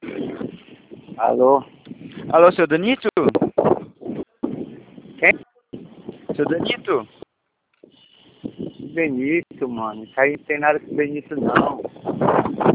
Alô? Alô, seu Danito? Quem? Seu Danito? Benito, mano. Isso aí não tem nada com Benito, não.